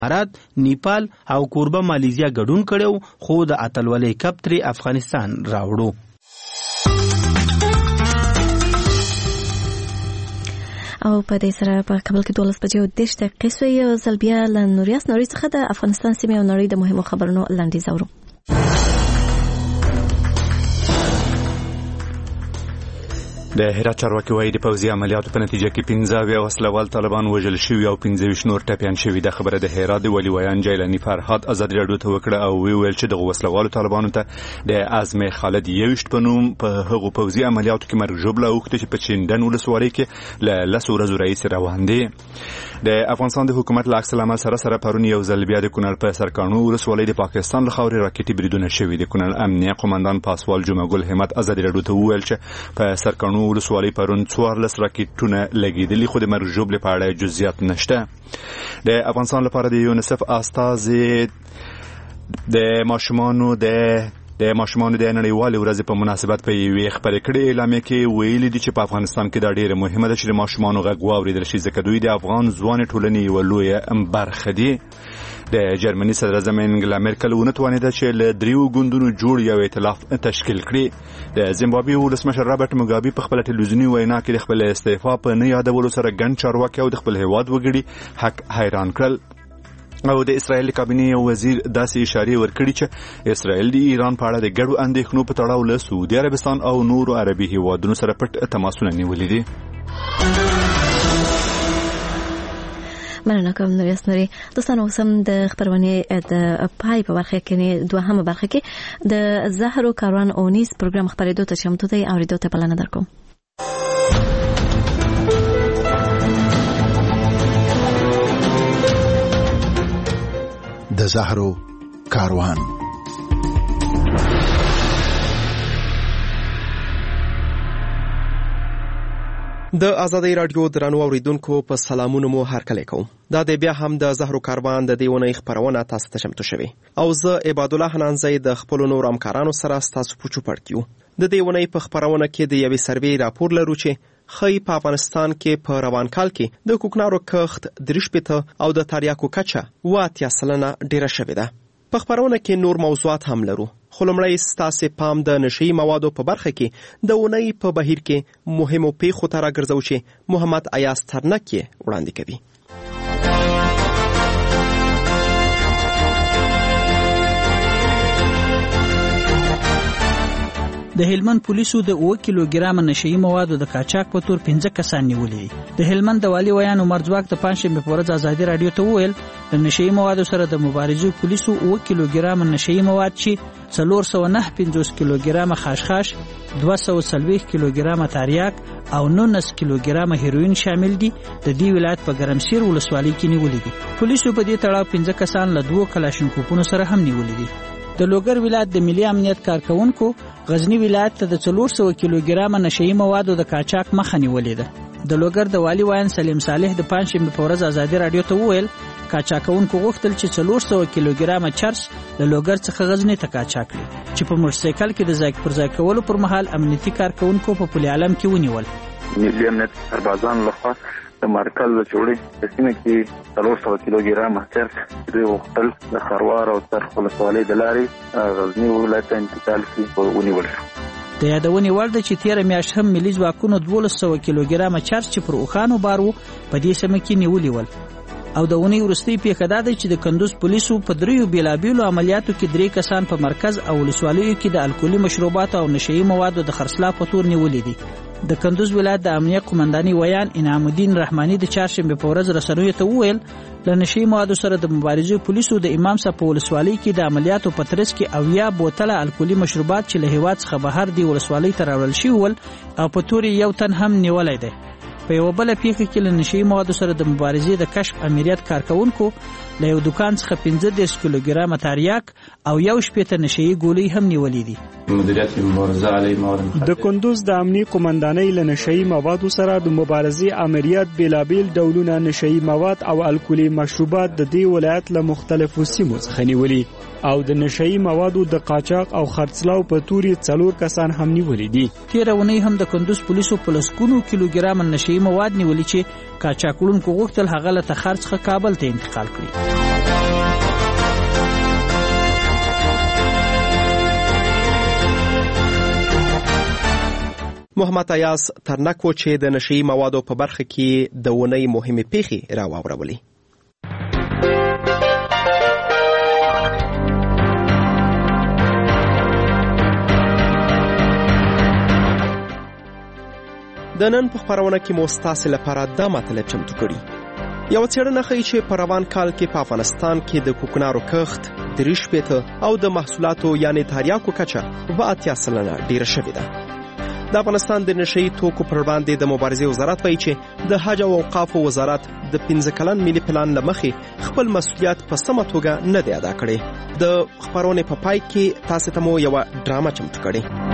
امارات، نیپال او کوربه مالیزیا ګډون کړو خو د اتلولۍ کپ ترې افغانستان راوړو. او په دې سره په کابل کې 12 بجې 10 دقیقې سوې. یو ځل بیا له نوریاس نړۍ څخه د افغانستان سیمې او نړۍ د مهمو خبرونو لنډیز اورو. د هرات چارواکي وایي د پوځي عملیاتو په نتیجه کې 15 وسلوال طالبان وژل شوي او 15 نور ټپیان شوي. د خبره د هرات د ولي ویان جیلانی فرهاد ازادي راډیو ته وکړه او ویل چې د وسلوالو طالبانو ته د اعظم خالد یوشت په نوم په هغو پوځي عملیاتو کې مرګ ژوبله اوښته چې په چندن ولسوالۍ کې له 10 ورځو رئیس روان دي. د افغانستان د حکومت له عکس العمل سره پرون یو ځل بیا د کونړ په سرکانو ولسوالۍ د پاکستان له خاورې راکټي بریدونه شوي. د کونړ امنیه قومندان پاسوال جمعه ګل همت ازادي راډیو ته وویل چې په سرکانو ولسوالۍ پرون 14 راکټونه لګیدلي خو د مرګ ژوبلې په اړه جزئیات نشته. د افغانستان لپاره د یونیسف استازي د ماشومانو د نړیوالې ورځې په مناسبت په یوې خبرې کړې اعلامیه کې ویلي دي چې په افغانستان کې دا ډیره مهمه ده چې د ماشومانو غږ واورېدل شي ځکه دوی د افغان ځوان ټولنې یوه لویه برخه دي. د جرمني صدر اعظم انګلا مرکل ونتوانیده چې له 3 ګوندونو جوړ یو ائتلاف تشکیل کړي. د زیمبابوې ولسمشر رابرټ موګابي په خپل ټلویزیوني وینا کې د خپل استعفا په نه یادولو سره ګڼ چارواکي او د خپل هیواد وګړي حق حیران کړل. او د اسرایل کابینې وزیر داسې اشاره ورکړي چې اسرایل د ایران په اړه د ګډو اندېښنو په تړاو له سعودي عربستان او نورو عربي هیوادونو سره پټ تماسونه نیولي دي. مننه کوم نوریاس نوري. دوستانو اوس هم د خبرونې د پای په برخه کې دوهمه برخه کې د زهرو کاروان اونیس پروګرام خبرېدو ته چمتو دی. اوریدو ته بلنه درکوم. د زهرو کاروان. د ازادۍ رادیو درنو اوریدونکو په سلامونو مو هرکلی کوم. دا د بیا هم د زهرو کاروان د دې ونې خبرونه تاسو ته چمتو شوي او زه عباد الله حنانزی د خپل نور همکارانو سره تاسو پوښتنه پړکیو. د دې ونې په خبرونه کې د یوې سروې راپور لرو چې خی په افغانستان کې په روان کال کې د کوکنارو کښت 3% او د تریاکو کچه 80% ډیره شوې ده. په خبرونه کې نور موضوعات هم لرو خو لومړی ستاسو پام د نشئی موادو په برخه کې د ونې په بهیر کې مهمو پیښو ته راګرځو چې محمد ایاز ترنک وړاندې کوي. د هلمند پولیسو د 1 کیلوګرام نشئی موادو د قاچاق په تور 15 کسان نیولې. د هلمند د والي ویان عمر ځواک د پنځشنبه په ورځ ازادي رادیو ته وویل د نشئی موادو سره د مبارزې پولیسو 1 کیلوګرام نشئی مواد چې 409 کیلوګرام خاشخاش، 240 کیلوګرام تریاک او 19 کیلوګرام هیروین شامل دي د دې ولایت په ګرمسیر ولسوالۍ کې نیولې دي. پولیسو په دې تړاو 15 کسان له 2 کلاشینکوفونو سره هم نیولې دي. د لوګر ولایت د ملي امنیت کارکونکو غزنی ولایت ته د 400 کیلوګرام نشئی موادو د قاچاق مخه نیولې ده. د لوګر د والي ویان سلیم صالح د پنځشنبه په ورځ ازادي رادیو ته وویل قاچاقونکو غوښتل چې 400 کیلوګرام چرس له لوګر څخه غزنی ته قاچاق کړي چې په موټرسایکل کې د ځای پر ځای کولو پر مهال امنیتي کارکونکو په پل عالم کې ونیول. ملي امنیت سربازان لخوا د مرکز د چوړې په سیمه کې 400 کیلوګرام چرس دوی وختل د خروار او څرخ ولسوالۍ د لارې غزنی ولایت ته انتقال کړي ونیول شو. د یادونې وړ ده چې 13 میاشت هم ملي ځواکونو 1200 کیلوګرام چرس چې پر اوخانو بار وو په دې سیمه کې نیولي ول. او د ونې وروستۍ پیښه دا ده چې د کندوز پولیسو په 3 بیلابیلو عملیاتو کې 3 کسان په مرکز او ولسوالیو کې د الکولي مشروبات او نشئی موادو د خرڅلاو په تور نیولې دي. د کندوز ولایت د امنیه قومنداني ویان انعام الدین رحماني د چهارشنبه په ورځ رسنیو ته وویل له نشئی موادو سره د مبارزې پولیسو د امام صاحب په ولسوالۍ کې د عملیاتو په ترڅ کې 90 بوتله الکولي مشروبات چې له هیواد څخه بهر دی ولسوالۍ ته راوړل شوي ول او په تور یو تن هم نیولای دی. په یو بل پیښه کې له نشئی موادو سره د مبارزې د کشف امریت کارکونکو له یو دکان څخه 15 کیلوګرام تریاک او 1 نشئی ګولۍ هم نیولې دي. مدیریت مبارزه علی مواد د کندوز د امنیه قومندانۍ له نشئی موادو سره د مبارزې امریت بیلابیل ډولونه نشئی مواد او الکولي مشروبات د دې ولایت له مختلفو سیمو څخه نیولې او د نشئی موادو د قاچاق او خرڅلاو په توري 4 کسان هم نیولې دي. تیرونی هم د کندوز پولیسو په لسکونو کیلوګرام نشئی مواد نیولې چې قاچاقونکو غوښتل هغه له تخرڅ څخه کابل ته انتقال کړي. محمد ایاز ترنک و چې د نشئی موادو په برخه کې د ونې مهمه پیښې راوړولې. د نن په خبرونه کې مو ستاسو لپاره دا مطلب چمتو کړی. یو څېړنه ښیي چې په روان کال کې په افغانستان کې د کوکنارو کښت 30% او د محصولاتو یعنی تریاکو کچه 80% ډیره شوې ده. د افغانستان د نشئی توکو پر وړاندې د مبارزې وزارت وایي چې د حج او اوقافو وزارت د 15 کلن ملي پلان لمخې خپل مسؤلیت په سمه توګه نه دی ادا کړی. د خبرونې په پای کې تاسو ته مو یو ډرامه چمتو کړې.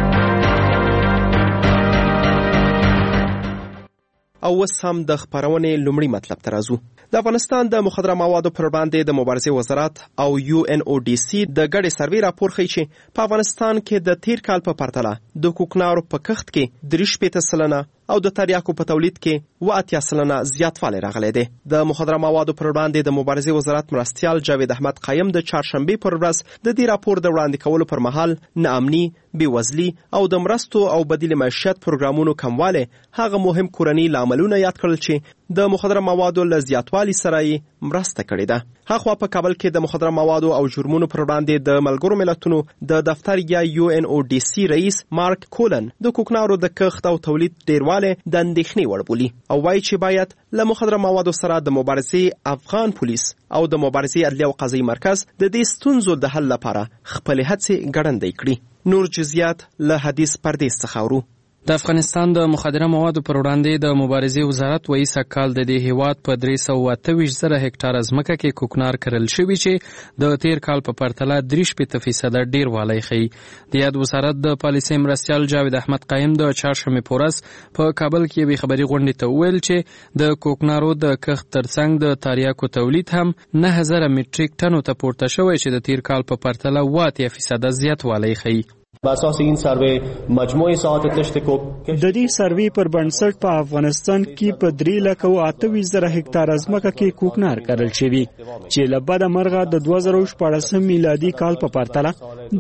او اوس هم د خبرونې لومړی مطلب ته راځو. د افغانستان د مخدره موادو پر وړاندې د مبارزې وزارت او UNODC د ګډې سروې راپور ښیي چې په افغانستان کې د تیر کال په پرتله د کوکنارو په کښت کې 30% او د تریاکو په تولید کې 80% زیاتوالی راغلی دی. د مخدره موادو پر وړاندې د مبارزې وزارت مرستیال جاوید احمد قایم د چهارشنبې پر ورځ د دې راپور د وړاندې کولو پر مهال ناامني، بېوزلي او د مرستو او بدیل معیشت پروګرامونو کموالی هغه مهم کورني لاملونه یاد کړل چې د مخدره موادو له زیاتوالي سره یې مرسته کړې ده. هاخوا په کابل کې د مخدره موادو او جرمونو پر وړاندې د ملګرو ملتونو د دفتر یا UNODC رئیس مارک کولن د کوکنارو د کښت او تولید ډیروالی د اندېښنې وړ بولي او وایي چې باید له مخدره موادو سره د مبارزې افغان پولیس او د مبارزې عدلیه او قضایي مرکز د دې ستونزو د حل لپاره خپلې هڅې ګړندۍ کړي. نور جزئیات له حدیث پردیس څخه اورو. د افغانستان د مخدره موادو پر وړاندې د مبارزې وزارت وایي سږکال د دې هیواد په 328,000 هکټاره ځمکه کې کوکنار کرل شوي چې د تیر کال په پرتله 30% ډیر والی ښیي. د یاد وزارت د پالیسۍ مرستیال جاوید احمد قایم د چهارشنبې په ورځ په کابل کې یوې خبري غونډې ته وویل چې د کوکنارو د کښت ترڅنګ د تریاکو تولید هم 9,000 میټریک ټنو ته پورته شوی چې د تیر کال په پرتله 80% زیاتوالی ښیي. اساس این سروی مجموعه ساعت کشت کو د دې سروی پر بنسټ په افغانستان کې په 3,28,000 هکټاره ځمکه کې کوکنار کرل شوی چې له بده مرغه د 2014 میلادي کال په پرتله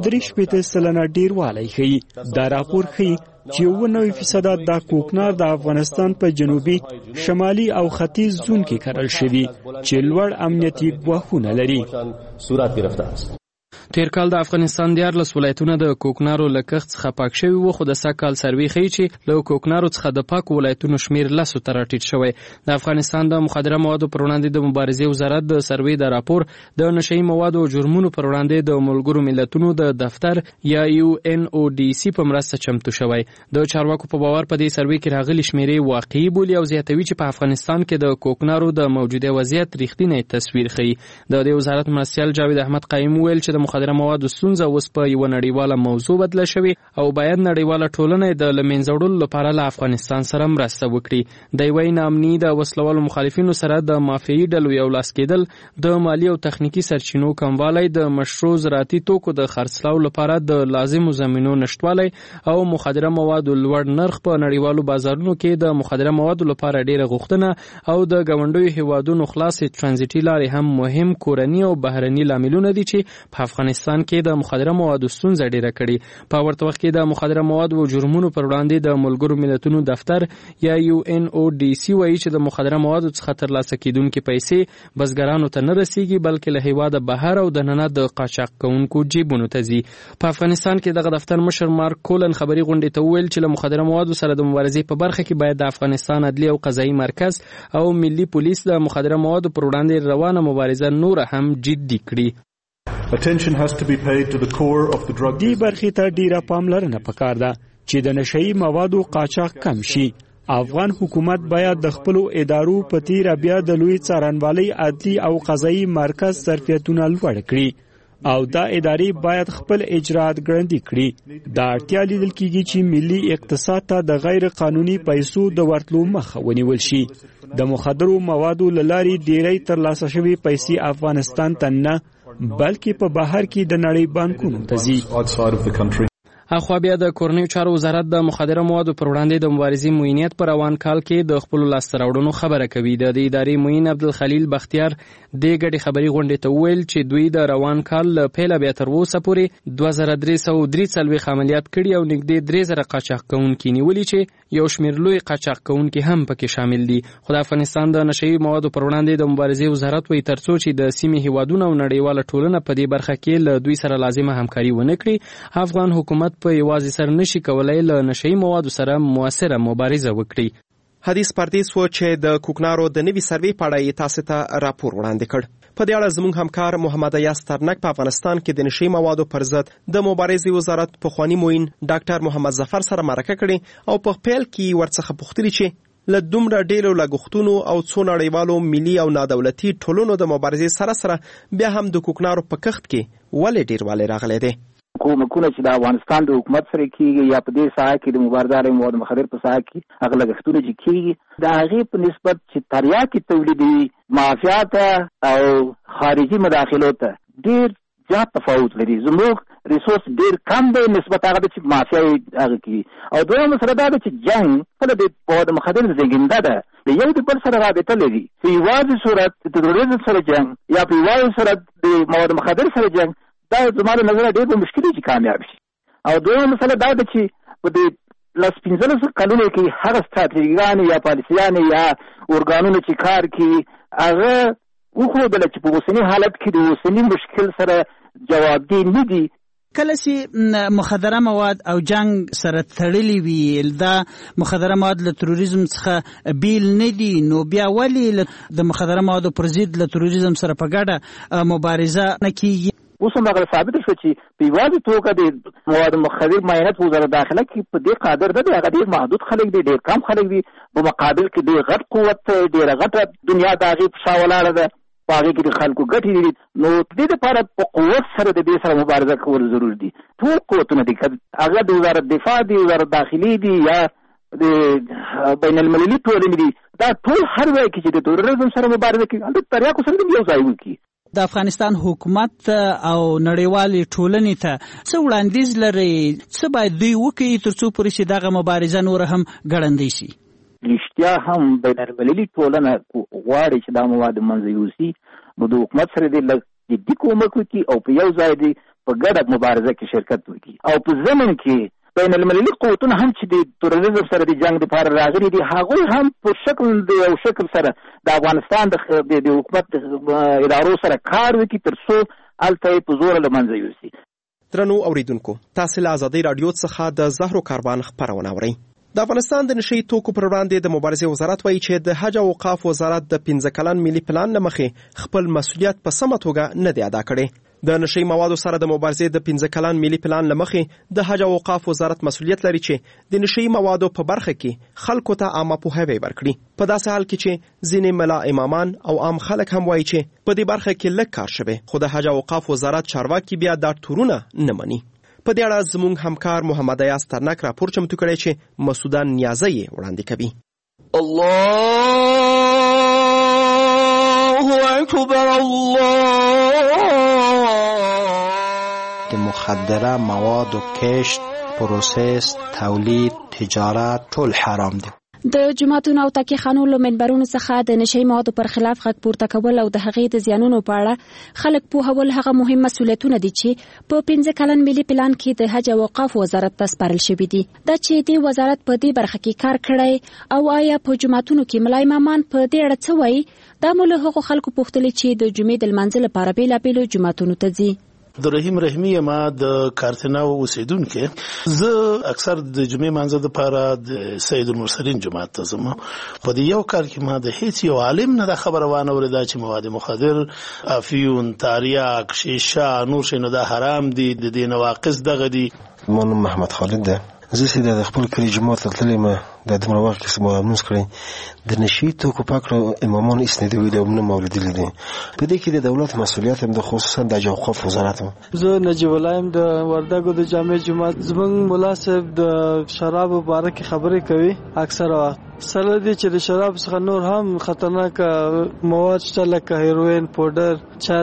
30% ډیر والی ښیي. دا راپور ښیي چې 90% د کوکنار د افغانستان په جنوبي، شمالي او ختیځ زون کې کرل شوی چې لوړ امنیتي ګواښونه لري. صورت گرفته است. تیر کال د افغانستان 14 ولایتونه د کوکنارو له کښت څخه پاک شوي وو، خو د سږکال سروې ښیي چې له کوکنارو څخه د پاکو ولایتونو شمیر 10 ته راټیټ شوی. د افغانستان د مخدره موادو پر وړاندې د مبارزې وزارت د سروې د راپور د نشئی موادو او جرمونو پر وړاندې د ملګرو ملتونو د دفتر یا UNODC په مرسته چمتو شوی. د چارواکو په باور په دې سروې کې راغلي شمیرې واقعي بولي او زیاتوي چې په افغانستان کې د کوکنارو د موجوده وضعیت رښتینی تصویر ښیي. د دې وزارت مرستیال جاوید احمد قایم ویل چې د مخدره موادو ستونزه اوس په یو نړیواله موضوع بدله شوې او باید نړیواله ټولنه د له منځه وړلو لپاره له افغانستان سره مرسته وکړي. د یوې ناامني د وسلوالو مخالفینو سره د مافیایي ډلو یو لاس کېدل، د مالی او تخنیکي سرچینو کموالی، د مشروع زراعتي توکو د خرڅلاو لپاره د لازمو زمینو نشتوالی او مخدره موادو لوړ نرخ په نړیوالو بازارونو کې د مخدره موادو لپاره ډیره غوښتنه او د ګاونډیو هیوادونو خلاصې ترانزیټي لارې هم مهم کورني او بهرني لاملونه دي چې په افغانستان کې د مخدره موادو ستونزه ډیره کړي. په ورته وخت کې د مخدره موادو او جرمونو پر وړاندې د ملګرو ملتونو دفتر یا UNODC وایي چې د مخدره موادو څخه ترلاسه کیدونکې پیسې بزګرانو ته نه رسیږي بلکې له هیواده بهر او دننه د قاچاق کوونکو جیبونو ته ځي. په افغانستان کې دغه دفتر مشر مارک کولن خبري غونډې ته وویل چې له مخدره موادو سره د مبارزې په برخه کې باید د افغانستان عدلیه او قضایي مرکز او ملي پولیس د مخدره موادو پر وړاندې روانه مبارزه نور هم جدي کړي. دې برخې ته ډیره پاملرنه پکار ده چې د نشئی موادو قاچاق کم شي. افغان حکومت باید د خپلو ادارو په تیره بیا د لوی څارنوالۍ عدلي او قضایي مرکز ظرفیتونه لوړ کړي او دا ادارې باید خپل اجرات ګړندي کړي. دا اړتیا لیدل کیږي چې ملي اقتصاد ته د غیر قانوني پیسو د ورتلو مخه ونیول شي. د مخدرو موادو له لارې ډیری ترلاسه شوي پیسې افغانستان ته نه بلکې په بهر کې د نړۍ بانکونو ته ځي. اخوا بیا د کورنیو چارو وزارت د مخدره موادو پر وړاندې د مبارزې معینیت پر روان کال کې د خپل لاسته راوړنو خبره کوي. د ادارې معین عبدالخلیل بختیار د ګډي خبري غونډې ته ویل چې دوی د روان کال پیله بیا تر اوسه پورې 2343 عملیات کړي او نږدې 3000 قاچاق کوونکي نیولي چې یو شمېر لوی قاچاق کوونکي هم پکې شامل دي. خو د افغانستان د نشئی موادو پر وړاندې د مبارزې وزارت وایي ترڅو چې د سیمې هیوادونو او نړیواله ټولنه په دې برخه کې له دوی سره لازمه همکاري ونه کړي، افغان حکومت په یوازې سر نشي کولای له نشئی موادو سره موثره مبارزه وکړي. حدیث پردیس و چې د کوکنارو د نوي سروې په اړه تاسو ته راپور وړاندې کړ. په دې اړه زموږ همکار محمد ایاس ترنک په افغانستان کې د نشئی موادو پر ضد د مبارزې وزارت پخوانی معین ډاکټر محمد ظفر سره مرکه کړې او په خپل کې ورڅخه پوښتنه چې له دومره ډېرو لګښتونو او څو نړیوالو ملي او نادولتي ټولنو د مبارزې سره بیا هم د کوکنارو په کښت کې ولې ډېروالی راغلی دی. کومکونه چې د افغانستان د حکومت سره کیږي یا په دې ساحه کې د مبارزې مواد مخدر په ساحه کې هغه لګښتونه چې کیږي د هغې په نسبت چې تریاکي تولیدي مافیات او خارجي مداخلو ته ډېر زیات تفاوت لري. زموږ ریسورس ډېر کم دی نسبت هغه چې مافیا هغه کوي. او دویم مسله دا ده چې جنګ کله د مواد مخدر زېږنده ده د یو د بل سره رابطه لري. په یوازې صورت د تروریزم سره جنګ یا په یوازې صورت د مواد مخدر سره جنګ دا زما د نظر ډېر مشکل دي چې کامیاب شي. او دویمه مسله دا ده چې په دې 15 کلونو کې هغه ستراتیژیګانې یا پالیسیانې یا ارګانونه چې کار کوي هغه وښودله چې په اوسني حالت کې د اوسني مشکل سره جوابدي نه دي. کله چې مخدره مواد او جنگ سره تړلي وي دا مخدره مواد له تروریزم څخه بیل نه دي نو بیا ولې د مخدره موادو پر ضد له تروریزم سره په ګډه مبارزه نه کیږي؟ اوس هم هغه ثابت شو چې په یوازې توګه د مواد مخدر معاینت وزارت داخله کې په دې قادر ده. هغه ډېر محدود خلک دي، ډېر کم خلک دي، په مقابل کې ډېر غټ قوت ډېره غټه دنیا د هغې په شا ولاړه ده، په هغې کې د خلکو ګټې دي. نو د دې لپاره په قوت سره د دې سره مبارزه کول ضرور دي. ټول قوتونه دي، هغه د وزارت دفاع دي، وزارت داخلي دي یا د بین المللي ټولنې دي، دا ټول هر ځای کې چې د تروریزم سره مبارزه کوي هلته تریاکو سره یو ځای وکړي. د افغانستان حکومت او نړیوالې ټولنې ته څه وړاندیز لري، څه باید دوی وکړي ترڅو پورې چې دغه مبارزه نور هم ګړندۍ شي؟ رښتیا هم بین المللي ټولنه غواړي چې دا مواد منځ یوسي، نو د حکومت سره دې لږ جدي کومک وکړي او په یو ځای دې په ګډه مبارزه کې شرکت وکړي. او په ضمن کې بین المللي قوتونه هم چې د تروریزم سره د جنگ لپاره راغلي دي هغوی هم په شکل د یو شکل سره د افغانستان د حکومت ادارو سره کار وکړي ترڅو هلته یې په زوره له منځه یوسي. درنو اوریدونکو، تاسو له ازادۍ راډیو څخه د زهرو کاروان خپرونه اورئ. د افغانستان د نشئی توکو پر وړاندې د مبارزې وزارت وایي چې د حج او اوقاف وزارت د 15 کلن ملي پلان له مخې خپل مسؤلیت په سمه توګه نه دی ادا کړی. د نشئی موادو سره د مبارزې د 15 کلن ملي پلان له مخې د حج او اوقاف وزارت مسؤلیت لري چې د نشئی موادو په برخه کې خلکو ته عامه پوهاوی ورکړي. په داسې حال کې چې ځینې ملا امامان او عام خلک هم وایي چې په دې برخه کې لږ کار شوی، خو د حج او اوقاف وزارت چارواکي بیا دا تورونه نه مني. په دې اړه زموږ همکار محمد ایاس ترنک راپور چمتو کړی چې مسعودان نیازی یې وړاندې کوي. الله اکبر. الله د مخدره موادو کشت، پروسس، تولید، تجارت ټول حرام دي. د جماعتونو او تاکي خانو له منبرونو څخه د نشئی موادو پر خلاف غږ پورته کول او د هغې د زیانونو په اړه خلک پوهول هغه مهم مسؤلیتونه دي چې په 15 کلن ملي پلان کې د حج او اوقاف وزارت ته سپارل شوي دي. دا چې د وزارت په دې برخه کې کار کړی او آیا په جماعتونو کې ملا امامان په دې اړه څه وایي، دا مو له هغو خلکو پوښتلي چې د جمعې د لمانځه لپاره بېلابېلو جماعتونو ته ځي. د رحیم رحمی ما د کارتناو اوسیدونکو زه اکثر د جمعې مانځه د لپاره د سید المرسلین جماعت ته ځم. په دې یو کار کې ما د هیڅ یو عالم نه خبره وانه وردا چې مواد مخدر، افیون، تاریاک، شیشه، نور شنو دا حرام دي، د دې نواقص دغه دي. مون محمد خالد ده، زه سید د خپل کلی جماعت تللی ما د دمر وخت کې مامنوس کړی د نشئی توکو پاکړو امامان اسنیدي ویل او نه مولدي لیدي. په دې کې د دولت مسؤلیت هم د خصوصا د اوقاف وزارت. زه نجیب الله د وردګو د جامع جماعت زمنګ مولا صاحب د شراب مبارک خبرې کوي اکثر وخت سره دي چې د شراب څخه نور هم خطرناک مواد شته لکه هیروین، پودر، چرس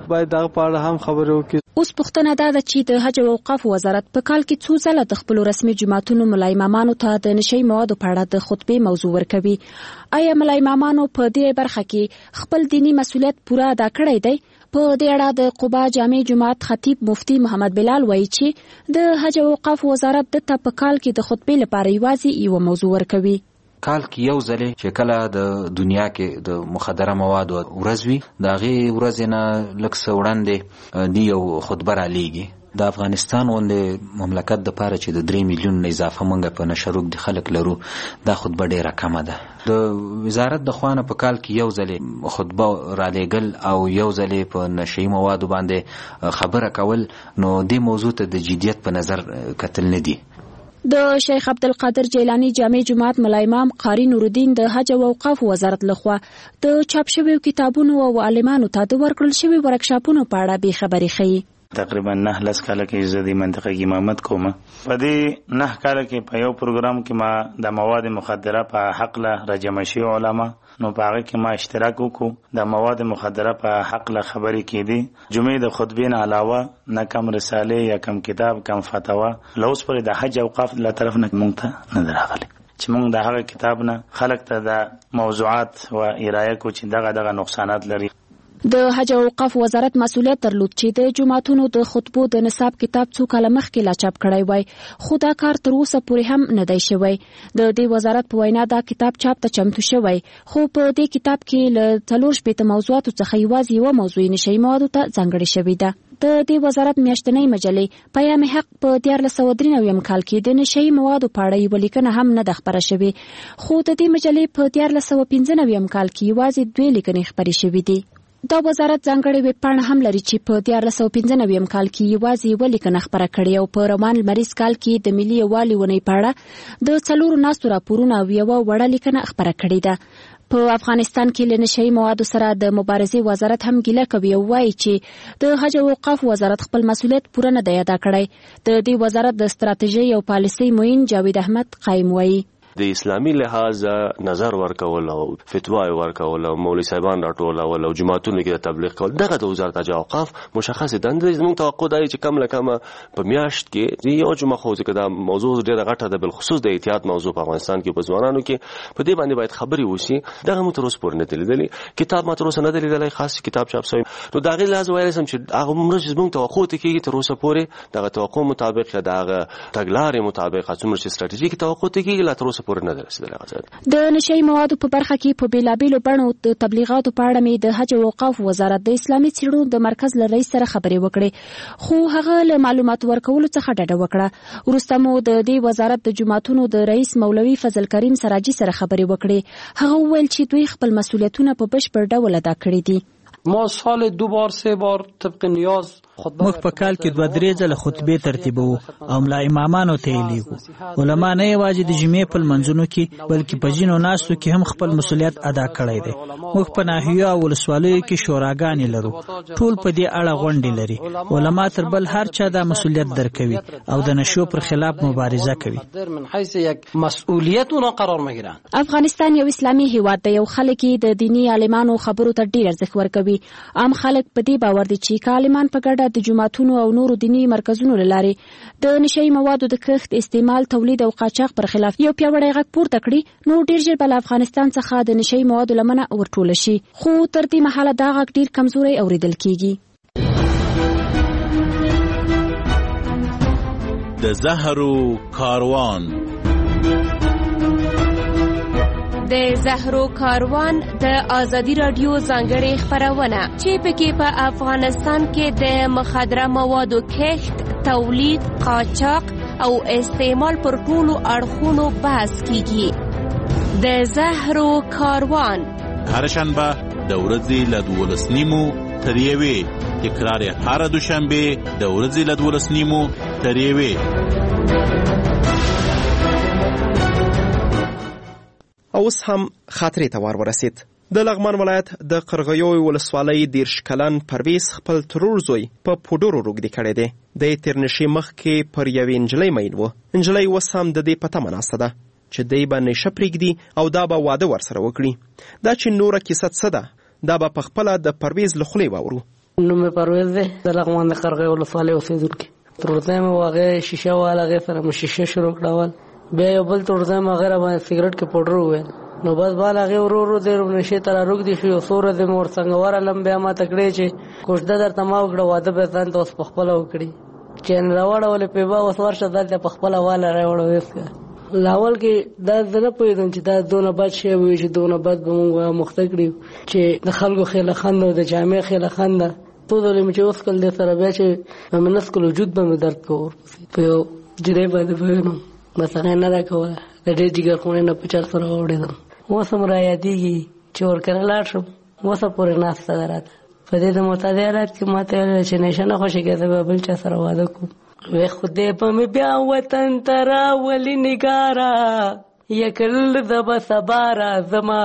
باید دغه په اړه هم خبرې وکړي. اوس پوښتنه دا ده چې د حج او اوقاف وزارت په کال کې څو ځله د خپل رسمي جماعتونو ملای امامانو ته د نشئی موادو په اړه د خطبې موضوع ورکوي. آیا ملای امامانو په دې برخه کې خپل دینی مسؤلیت پوره ادا کړی دی؟ په دې اړه د قبا جامع جماعت خطیب مفتی محمد بلال وایي چې د حج او اوقاف وزارت د ته په کال کې د خطبې لپاره یوازې یو موضوع ورکوي. کال کې یو ځلې چې کله د دنیا کې د مخدره موادو ورځ وي د هغې ورځې نه لږ څه وړاندې دی یو خطبه رالیږي. د افغانستان غوندې مملکت دپاره چې د 3 میلیون نه اضافه موږ په نشروک د خلک لرو دا خطبه ډېره کمه ده. د وزارت د خوا نه په کال کې یو ځلې خطبه رالیږل او یو ځلې په نشئی موادو باندې خبره کول نو دې موضوع ته د جدیت په نظر کتل نه دي. د شیخ عبدالقادر جیلانی جامع جماعت ملا امام قاری نورالدین د حج او اوقاف وزارت لخوا د چاپ شویو کتابونو او عالمانو ته د ورکړل شویو ورکشاپونو په اړه به خبرې ښیي. تقریبا 9 کاله کې زه د منطقه کې امامت کوم. په دې 9 کاله کې په یو پروګرام کې ما د مواد مخدره په حق له راجمع شوي علما نو په هغه کې ما اشتراک وکړو. د مواد مخدره په حق له خبرې کېدې. جمعې د خطبې نه علاوه نه کم رساله یا کم کتاب کم فتوا لوس پر د حج اوقاف له طرف نه مونږ ته نه راغلي چې مونږ د هغه کتاب نه خلک ته د موضوعات و ارائه کو چې دغه نقصانات لري. د حج او اوقاف وزارت مسؤلیت درلود چې د جماعتونو د خطبو د نصاب کتاب څو کاله مخکې لا چاپ کړی وای خو دا کار تر اوسه پورې هم نه دی شوی. د دې وزارت په وینا دا کتاب چاپ ته چمتو شوی خو په دې کتاب کې له 4 موضوعاتو څخه یوازې یوه موضوع نشئی موادو ته ځانګړې شوې ده. د دې وزارت میاشتنۍ مجلې پیام حق په 1493 کال کې د نشئی موادو په اړه یوه لیکنه هم نه ده خپره شوې خو د دې مجلې په 1495 کال کې یوازې 2 لیکنې خپرې شوې دي. دا وزارت ځانګړې ویب پاڼه هم لري چې په 1495 کال کې یوازې یوه لیکنه خپره کړې او په روان لمریز کال کې د ملي یووالي اونۍ په اړه د 4 ناستو راپورونه او یوه وړه لیکنه خپره کړې ده. په افغانستان کې له نشئی موادو سره د مبارزې وزارت هم ګیله کوي او وایي چې د حج او اوقاف وزارت خپل مسؤلیت پوره نه دی ادا کړی. د دې وزارت د ستراتیژۍ او پالیسۍ معین جاوید احمد قایم وایي د اسلامي لحاظ نظر ورکول او فتوا ورکول او مولوی صاحبان راټولول او جماعتونو کې تبلیغ کول دغه د وزارت حج او اوقاف مشخص دندې زموږ توقع دی چې کم له کمه په میاشت کې یو جمعه خو ځکه دا موضوع ډېره غټه ده بل خصوص د احتیاط موضوع په افغانستان کې په ځوانانو کې په دې باندې باید خبرې وشي. دغه مو تر اوسه پورې نه دی لیدلی کتاب ما تر اوسه نه دی لیدلی خاص کتاب چاپ شوی نو د هغې لحاظ ویلی سم چې هغه عمره چې زموږ توقع ته کېږي تر اوسه پورې دغه توقع مطابق یا د هغه تګلارې مطابق څومره چې ستراتیژیکي توقع ته کېږي لا تر اوسه پورې نه دی رسېدلی. د نشئی موادو په برخه کې په بیلابیلو بڼو د تبلیغاتو په اړه مې د حج او اوقاف وزارت د اسلامي څېړنو د مرکز له رئیس سره خبرې وکړې خو هغه له معلوماتو ورکولو څخه ډډه وکړه. وروسته مو د دې وزارت د جماعتونو د رئیس مولوي فضل کریم سراجي سره خبرې وکړې. هغه وویل چې دوی خپل مسؤلیتونه په بشپړ ډول ادا کړي دي. ما سال 2 بار 3 بار طبق نیاز موږ په کال کې 2-3 ځله خطبې ترتیبوو او ملا امامانو ته یې لیږو. علما نه یوازې د جمعې په لمنځونو کې بلکې په ځینو ناستو کې هم خپل مسؤلیت ادا کړی دی. موږ په ناحیو او ولسوالیو کې شوراګانې لرو ټول په دې اړه غونډې لري. علما تر بل هر چا دا مسؤلیت درکوي او د نشو پر خلاف مبارزه کوي. افغانستان یو اسلامي هیواد دی او خلک د دینی عالمانو خبرو ته ډېر ارزښت ورکوي. عام خلک په دې باور دي چې عالمان په ګډه د جماعتونو او نورو دینی مرکزونو له لارې د نشئی موادو د کښت استعمال تولید او قاچاق پر خلاف یو پیاوړی غږ پورته کړي نو ډېر ژر به له افغانستان څخه د نشئی موادو لمنه ورټوله شي خو تر دې مهاله دا غږ ډېر کمزوری اوریدل کیږي. د زهرو کاروان د زهرو کاروان د ازادي رادیو ځانګړې خپرونه چې پکې په افغانستان کې د مخدره موادو کښت، تولید، قاچاق او استعمال پر ټولو اړخونو بحث کیږي. د زهرو کاروان هر شنبه د ورځې له 12:30 تر 1 تکرار هر دوشنبه د ورځې له 12:30 تر 1. اوس هم خاطرې ته وار ورسید. د لغمان ولایت د قرغیو ولسوالۍ 10 کلن پرویز خپل ترور زوی په پوډرو روږدی کړی دی. د تیر نشي مخکې پر یوې نجلۍ مین و. نجلۍ اوس هم د دې په تمه ناسته ده چې دی به نشه پرېږدي او دا به واده ورسره وکړي. دا چې نوره کیسه څه ده دا به په خپله د پرویز له خولې واورو. نوم مې پرویز دی، د لغمان د قرغې ولسوالۍ اوسېدونکی. تورځای مې هغې شیشه وال، هغې سره مې شیشه شروع کړه ول. بیا یو بل تورځای مې هغې راباندې سګرټ کې پوډر وویل. نو بس بال هغې ورو ورو د نشې ته راروږدي شو. یو څو ورځې مې ورڅنګه ورغلم، بیا ماته کړې چې کوژده درته ما وکړه، واده به ځان ته اوس په خپله وکړي. چې راوړولې پیبه اوس ورشه دلته په خپله واله راوړه. لاول کې دا زه نه پوهېدم چې دا دونه بد شی وي چې دونه بد به مونږ مخته کړي، چې د خلکو خیله خنده او د جامع خیله خنده. څو ځلې مې چې وڅکل دې سره، بیا چې مې نسکل وجود به مې درد کوه په یو جدی باندې به وینم، بس هغې نه راکوله. د ډېر جګر خونې نه په چر سره واوړېدم. اوس هم را یادېږي چې ورکره لاړ شم، اوسه پورې ناسته ده راته. په دې د معتادي حالت کې ما ته ویل چې نشه نه خوښېږي، زه به بل چا سره واده کوم. وی خدای به مې بیا وطن ته راولي نګاره، یا کل زه به سبا راځمه،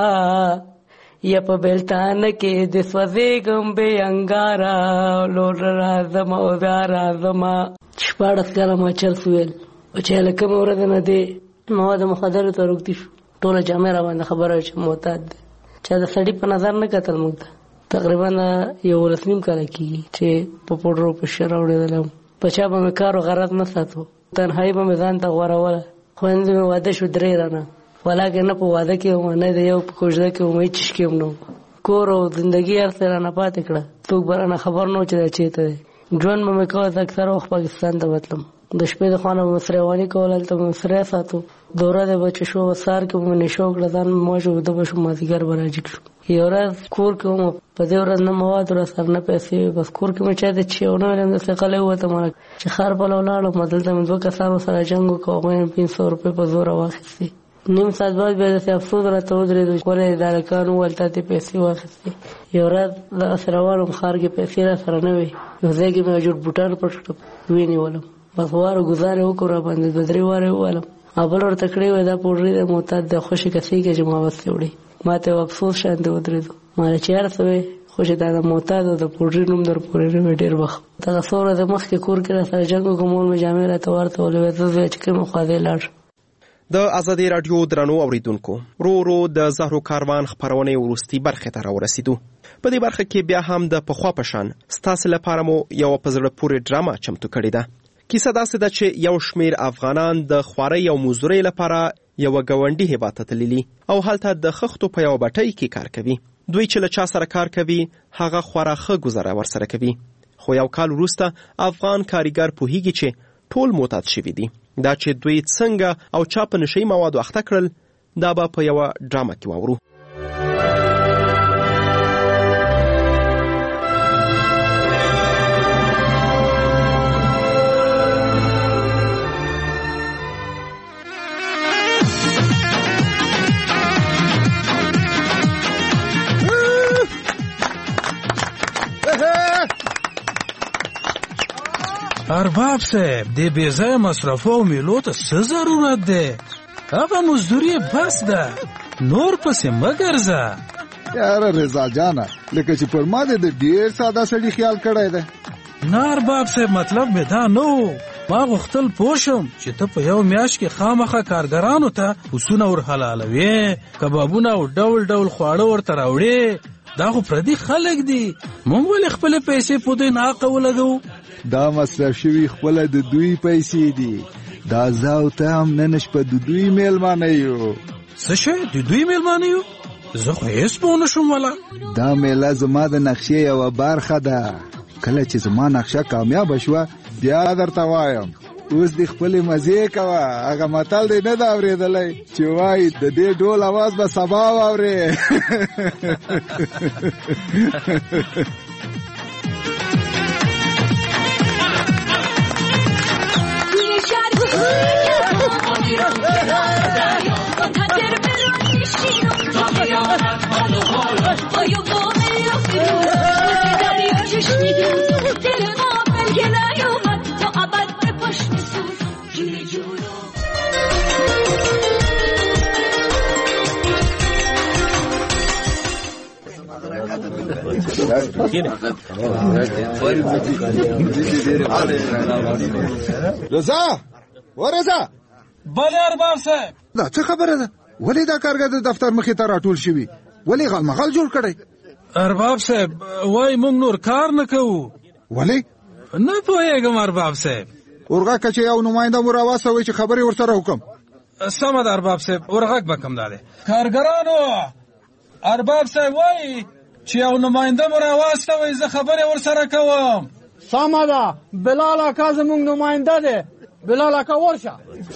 یا په بېلتانه کې د سوځېږم بې انګاره، لور راځمه او بیا راځمه. 14 کاله ما چرس ویل، چې له کومې ورځې نه دې مواد مخدرو ته روږدي شو. ټوله جامع را باندې خبره چې معتاد دی. چا د سړي په نظر نه کتل موږ ته. تقریبا 11 کاله کېږي چې په پوډرو په شیشه راوړېدلی وم. په چا به مې کار و غرض نه ساتو، تنهایي به مې ځان ته غوروله. خویندې مې واده شو 3 رانه، ولاکې نه په واده کې وم، نه د یو په کوژده کې وم، هېڅ چیز کې هم نه وم. کور او زندګي هر څه رانه پاتې کړه. څوک به رانه خبر نه و چې دا چېرته دی. ژوند به مې کوه، زه اکثره وخت پاکستان ته بتلم. د شپې د خوا نه به مې سریواني کوله، هلته به مې سری ساتو. دوره د بچه شو، سهار کې به مې نشه وکړه، ځان مې موږ وده به شو، مازدیګر به راجګ شو. یو ورځ کور کې وم، په دې ورځ نه مواد راسره نه پیسې وې، بس کور کې مې چا ته چې ونه ویلم داسې غلی ووتم چې ښار پله ولاړم. دلته مې 2 کسانو سره جنګ وکړ، هغوی مې 500 روپۍ په زوره واخیستې. نیم ساعت بعد بیا داسې افسوس راته ودرېدو، ولې د هلکانو وویل تا دې پیسې واخیستې. یو ورځ دغسې روان وم، ښار کې پیسې راسره نه وې. یو ځای کې مې یو جوړ بوټان پټ کړم، ونیولم. بس واره ګزار یې وکړو راباندې، 2-3 واره وویلم. بل ورته کړی وی دا پوډري دی، معتاد دی، خوشې کسېږي چې ما وسې وړي. ما ته یو افسوس شانتې ودرېدو. ما له چې هر څه وی، خو چې دا د معتاد او د پوډري نوم در پورې نه وی. ډېر وخت دغه څو ورځې مخکې کور کې راسره جنګ وکړ، مور مې جامې راته ورتولې وې. زه وی چې کومې خوا دې لاړ شم. د ازادي راډیو درنو اوریدونکو، ورو ورو د زهرو کاروان خپرونې وروستۍ برخې ته راورسېدو. په دې برخه کې بیا هم د پخوا په شان ستاسې لپاره مو یوه په زړه پورې ډرامه چمتو کړې ده. کیسه داسې ده چې یو شمېر افغانان د خوارۍ او مزدورۍ لپاره یوه ګاونډي هېواد ته تللي او هلته د خښتو په یوه بټۍ کې کار کوي. دوی چې له چا سره کار کوي، هغه خورا ښه ګزاره ورسره کوي. خو 1 کال وروسته افغان کاریګر پوهیږي چې ټول معتاد شوي دي. دا چې دوی څنګه او چا په نشهیي موادو اخته کړل، دا به په یوه ډرامه کې واورو. ارباب صاحب، د بې ځایه مصرفو او میلو ته څه ضرورت دی؟ هغه مزدوري بس ده، نور پسې مه ګرځه. یاره رضا جانه، لکه چې پر ما دې د ډېر ساده سړي خیال کړی دی. نه ارباب صاحب، مطلب مې دا نه و. ما غوښتل پوه شم چې ته په یو میاشت کې خامخا کارګرانو ته پسونه ور حلالوې، کبابونه او ډول ډول خواړه ورته راوړې. دا خو پردي خلک دي، موږ ولې خپلې پیسې په دوی ناحقه ولګوو؟ دا مصرف شوي خپله د دوی پیسې دي. دا زه او ته هم نن شپه د دوی میلمانه یو. څه شی؟ د دوی میلمانه یو؟ زه خو هېڅ پوه نه شوم. والا دا میله زما د نقشې یوه برخه ده. کله چې زما نقشه کامیابه شوه، بیا درته وایم. اوس دې خپلې مزې کوه. هغه متل دی نه ده اورېدلی چې وایي د دې ډول اواز به سبا واورې. رضا ورضا، بله ارباب صاحب. دا څه خبره ده؟ ولې دا کارګر د دفتر مخې ته راټول شوي؟ ولې غلمغل جوړ کړی؟ ارباب صاحب وای مونږ نور کار نه کوو. ولې؟ نه پوهېږم ارباب صاحب. ورغه که چې یو نماینده مو راواستوئ چې خبرې ورسره وکړم. سمه ده ارباب صاحب، ورغږ به کوم دا دی. کارګرانو ارباب صاحب وایي چې یو نماینده مو راواستوئ زه خبرې ورسره کوم. سمه ده، بلال اکا زموږ نماینده دی. بلال اکا ورشه.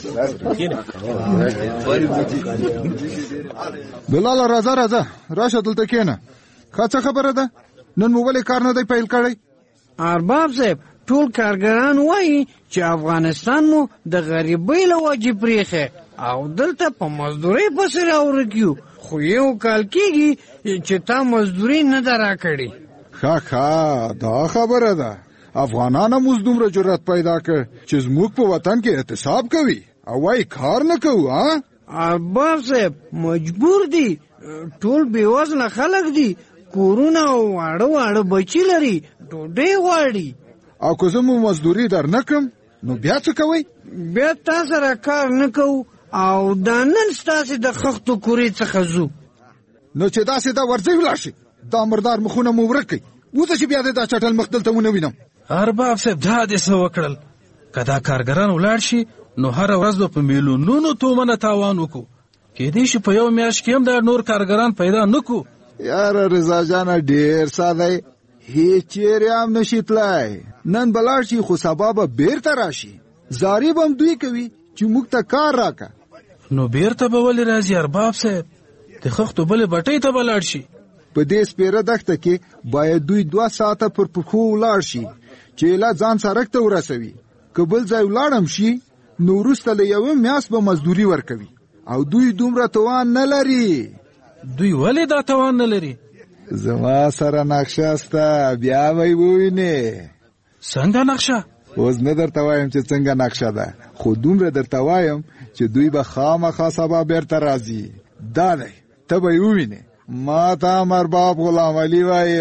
بلال راځه راشه دلته کېنه. ښه څه خبره ده؟ نن مو ولې کار نه دی پیل کړی؟ ارباب صاحب ټول کارګران وایي چې افغانستان مو د غریبۍ له وجې پریښی او دلته په مزدورۍ پسې راورکیو، خو یو کال کېږي چې تا مزدوري نه ده راکړې. ښه دا خبره ده. افغانانو موږ دومره جرأت پیدا کړ چې زموږ په وطن کې احتساب کوي او وایي کار نه کوو. ارباب صاحب مجبور دي، ټول بېوزله خلک دي، کورونه او واړه بچي لري، ډوډۍ غواړي. او که زه مو مزدوري در نه کړم نو بیا څه کوئ؟ بیا تا سره کار نه کوو او دا نن ستاسې د خښتو کورې څخه ځو. نو چې داسې دا ورځئ ولاړ شي، دا مردار مخونه مو ورک کړئ. اوسه چې بیا دې دا چټل مخ دلته ونه وینم. ارباب صاحب دا دې څه وکړل؟ که دا کارګران ولاړ شي نو هره ورځ به په میلیونونو تومنه تاوان وکړو. کېدای شي په یو میاشت کې هم دا نور کارګران پیدا نه کړو. یاره رضا جانه ډېر ساده هیڅ چیرې هم نشي تلای. نن به لاړ شي خو سبا به بیرته راشي. زاري به هم دوی کوي چې موږ ته کار راکړه. نو بیرته به ولې راځي ارباب صاحب؟ د خښتو بلې بټۍ ته به لاړ شي. په دې سپېره دښته کې باید دوی 2 ساعته پر پښو ولاړ شي چې لا ځان سړک ته ورسوي. که بل ځای ولاړم شي نو وروسته له یوه میاشت به مزدوري ورکوي او دوی دومره توان نه لري. دوی ولې دا توان نه لري؟ زما سره نقشه سته، بیا به یې ووینې. څنګه نقشه؟ اوس نه درته وایم چې څنګه نقشه ده، خو دومره درته وایم چې دوی به خامخا سبا بیرته راځي. دا دی، ته به یې ووینې. ما ته هم ارباب غلام علي وایي.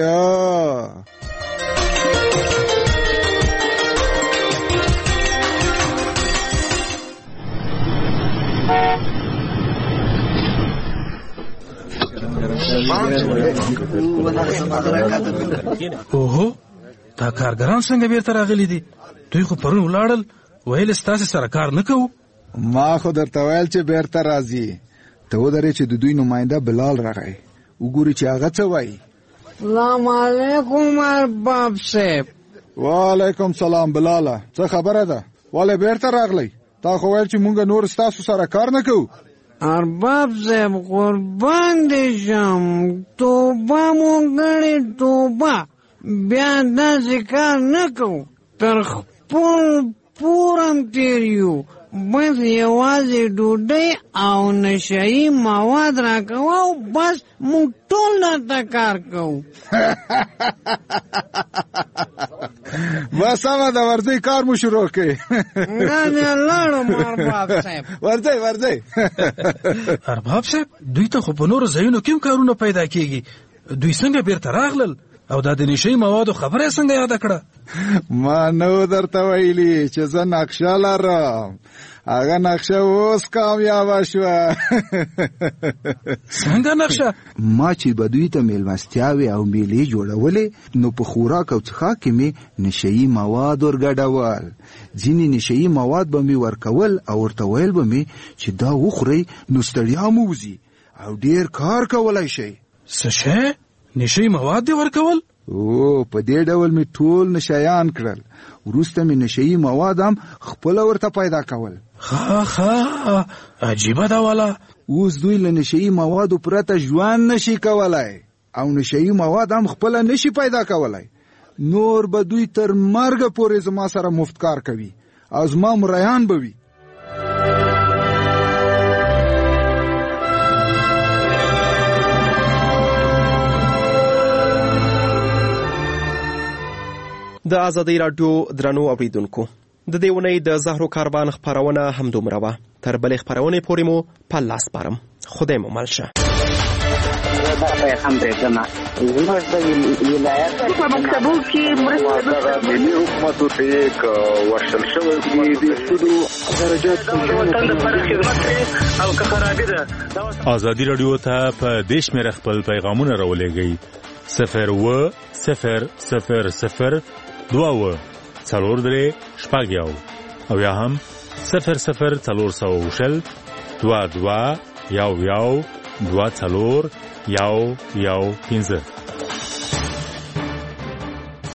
اوهو دا کارګران څنګه بیرته راغلي دي؟ دوی خو پرون ولاړل، ویل ستاسې سره کار نه کوو. ما خو درته ویل چې بیرته راځي. ته ودرې چې د دوی نماینده بلال راغی، وګوري چې هغه څه وایي. سلام علیکم ارباب صاحب. وعلیکم سلام بلاله، څه خبره ده؟ ولې بیرته راغلی؟ تا خو ویل چې مونږ نور ستاسو سره کار نه کوو. ارباب صاحب قربان دې شم، توبه مو ګڼې توبه، بیا داسې کار نه کوو. تر خپل پور هم تېر یو، بس یوازې ډوډۍ او نشهیي مواد راکوه او بس موږ ټول درته کار کوو. بس سمه ده، ورځئ کار مو شروع کړئ. دا لاړم ارباب صاحب. ورځئ. ارباب صاحب دوی ته خو په نورو ځایونو کې هم کارونه پیدا کېږي، دوی څنګه بیرته راغلل او دا د نشهیي موادو خبره څنګه یاده کړه؟ ما نو درته ویلي چې زه نقشه لرم، هغه نقشه اوس کامیابه شوه. څنګه نقشه؟ ما چې به دوی ته میلمستیاوې او میلې جوړولې نو په خوراک او څښاک کې مې نشهیي مواد ورګډول. ځینې نشهیي مواد به مې ورکول او ورته ویل به مې چې دا وخورئ نو ستړیا مو وځي او ډېر کار کولی شئ. څه شی؟ نشهیي مواد دې ورکول؟ او په دې ډول مې ټول نشیان کړل. وروسته مې نشهیي مواد هم خپله ورته پیدا کول. ښه عجیبه ده والا. اوس دوی له نشهیي موادو پرته ژوند نشي کولی او نشهیي مواد هم خپله نشي پیدا کولی. نور به دوی تر مرګه پورې زما سره مفت کار کوي او زما مریان به وي. د ازادۍ راډیو درنو اوریدونکو، د دې اونۍ د زهرو کاروان خپرونه همدومره وه. تر بلې خپرونې پورې مو په لاس سپارم. خدای مو مل شه. زموږ د ولایت په مکتبو کې مرسته ملي حکومت ته یک ورشل شوی د سودو درجات او خرابې ده. ازادي راډیو ته په دیش مې خپل پیغامونه راولېږئ. 01000 4 شپږ او یا هم 00400 22 11 24 115.